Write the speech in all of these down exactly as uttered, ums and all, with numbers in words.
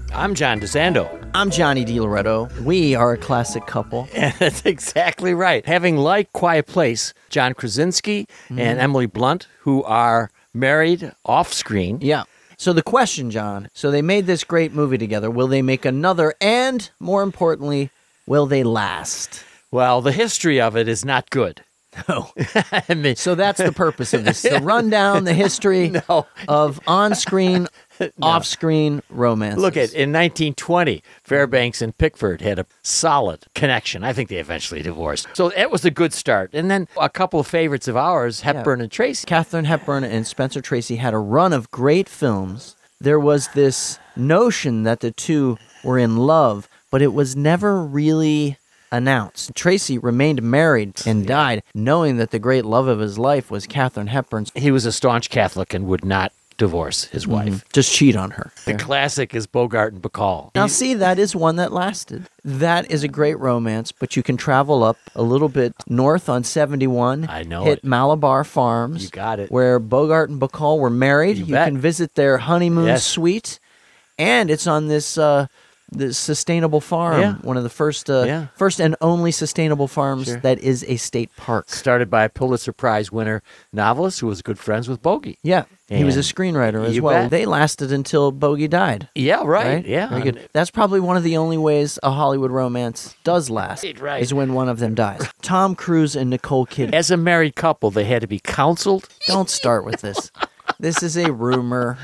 I'm John DeSando. I'm Johnny DiLoretto. We are a classic couple. And that's exactly right. Having liked Quiet Place, John Krasinski mm. and Emily Blunt, who are married off-screen. Yeah. So the question, John, so they made this great movie together. Will they make another? And more importantly, will they last? Well, the history of it is not good. No. I mean, so that's the purpose of this, to run down the history no. of on-screen, no. off-screen romance. Look at in nineteen twenty, Fairbanks and Pickford had a solid connection. I think they eventually divorced. So that was a good start. And then a couple of favorites of ours, Hepburn yeah. and Tracy. Katharine Hepburn and Spencer Tracy had a run of great films. There was this notion that the two were in love, but it was never really announced. Tracy remained married and died knowing that the great love of his life was Katharine Hepburn's. He was a staunch Catholic and would not divorce his wife. Mm-hmm. Just cheat on her. The there. Classic is Bogart and Bacall. Now see, that is one that lasted. That is a great romance, but you can travel up a little bit north on seventy-one. I know Hit it. Malabar Farms. You got it. Where Bogart and Bacall were married. You, you bet. can visit their honeymoon yes. suite. And it's on this... Uh, The sustainable farm, yeah. one of the first uh, yeah. first and only sustainable farms sure. that is a state park. Started by a Pulitzer Prize winner novelist who was good friends with Bogey. Yeah, and he was a screenwriter as well. Bet. They lasted until Bogey died. Yeah, right. right? Yeah. Very good. That's probably one of the only ways a Hollywood romance does last, right, right. is when one of them dies. Tom Cruise and Nicole Kidman. As a married couple, they had to be counseled. Don't start with this. This is a rumor.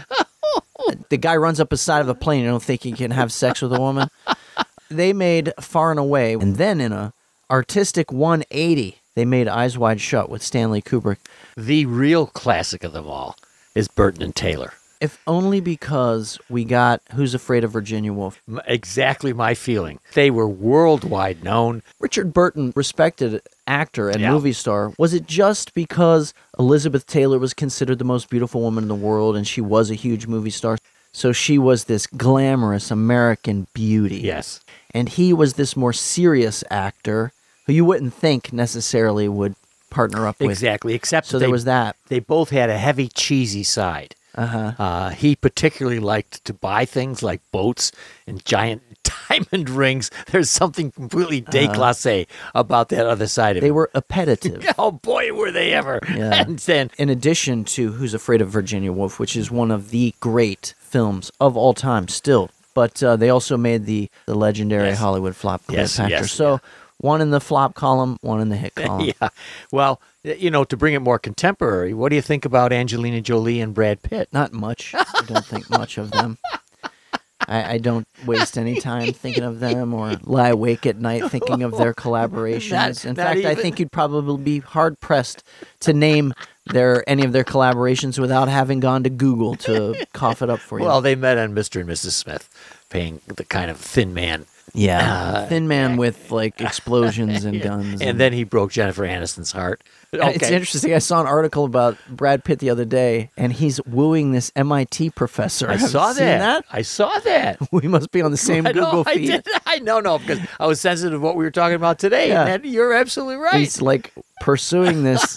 The guy runs up the side of a plane. You don't think he can have sex with a woman? They made Far and Away, and then in a artistic one eighty, they made Eyes Wide Shut with Stanley Kubrick. The real classic of them all is Burton and Taylor. If only because we got Who's Afraid of Virginia Woolf. Exactly my feeling. They were worldwide known. Richard Burton, respected actor and yeah. movie star. Was it just because Elizabeth Taylor was considered the most beautiful woman in the world and she was a huge movie star? So she was this glamorous American beauty. Yes. And he was this more serious actor who you wouldn't think necessarily would partner up with. Exactly, except so they, there was that. They both had a heavy, cheesy side. Uh-huh. Uh, he particularly liked to buy things like boats and giant diamond rings. There's something completely déclassé uh, about that other side of they it. They were appetitive. Oh, boy, were they ever. Yeah. And then, in addition to Who's Afraid of Virginia Woolf, which is one of the great films of all time still, but uh, they also made the, the legendary yes. Hollywood flop yes, Cleopatra. yes, so yeah. one in the flop column, one in the hit column. Yeah. Well, you know, to bring it more contemporary, what do you think about Angelina Jolie and Brad Pitt? Not much. I don't think much of them. I, I don't waste any time thinking of them or lie awake at night thinking of their collaborations. Not, in not fact, even. I think you'd probably be hard-pressed to name their any of their collaborations without having gone to Google to cough it up for you. Well, they met on Mister and Missus Smith, playing the kind of thin man. Yeah, uh, thin man with like explosions and yeah. guns. And, and then he broke Jennifer Aniston's heart. Okay. It's interesting. I saw an article about Brad Pitt the other day, and he's wooing this M I T professor. I Have saw you seen that. that. I saw that. We must be on the same I know, Google I feed. did. I know, no, because I was sensitive to what we were talking about today. Yeah. And you're absolutely right. He's like pursuing this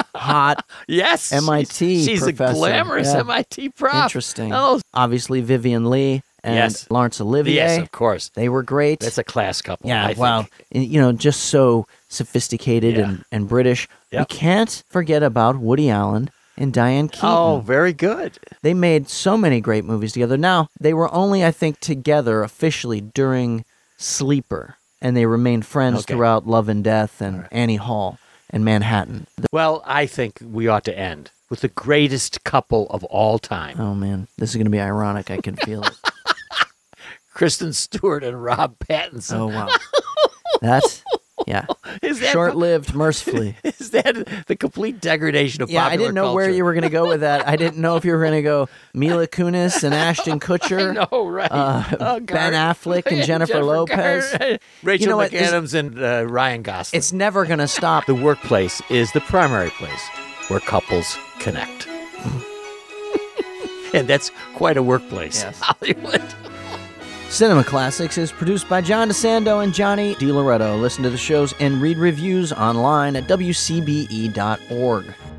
hot yes, M I T She's, she's a professor. glamorous Yeah. M I T prof. Interesting. Oh, Obviously, Vivian Lee and Yes. Laurence Olivier. yes, of course. They were great. That's a class couple. yeah, I think. wow. And, You know, just so sophisticated Yeah. and, and British. Yep. We can't forget about Woody Allen and Diane Keaton. Oh, very good. They made so many great movies together. Now, they were only, I think, together officially during Sleeper, and they remained friends Okay. throughout Love and Death and right. Annie Hall and Manhattan. Well, I think we ought to end with the greatest couple of all time. Oh, man. This is going to be ironic. I can feel it. Kristen Stewart and Rob Pattinson. Oh, wow. That's, yeah. Is that Short-lived, mercifully. Is that the complete degradation of Yeah, popular I didn't know where culture? you were going to go with that. I didn't know if you were going to go Mila Kunis and Ashton Kutcher. I know, right? Uh, Oh, Ben Gar- Affleck and Jennifer Lopez. Gar- Rachel You know what, this- McAdams and uh, Ryan Gosling. It's never going to stop. The workplace is the primary place where couples connect. And that's quite a workplace. Yes. Hollywood. Cinema Classics is produced by John DeSando and Johnny DiLoretto. Listen to the shows and read reviews online at W C B E dot org.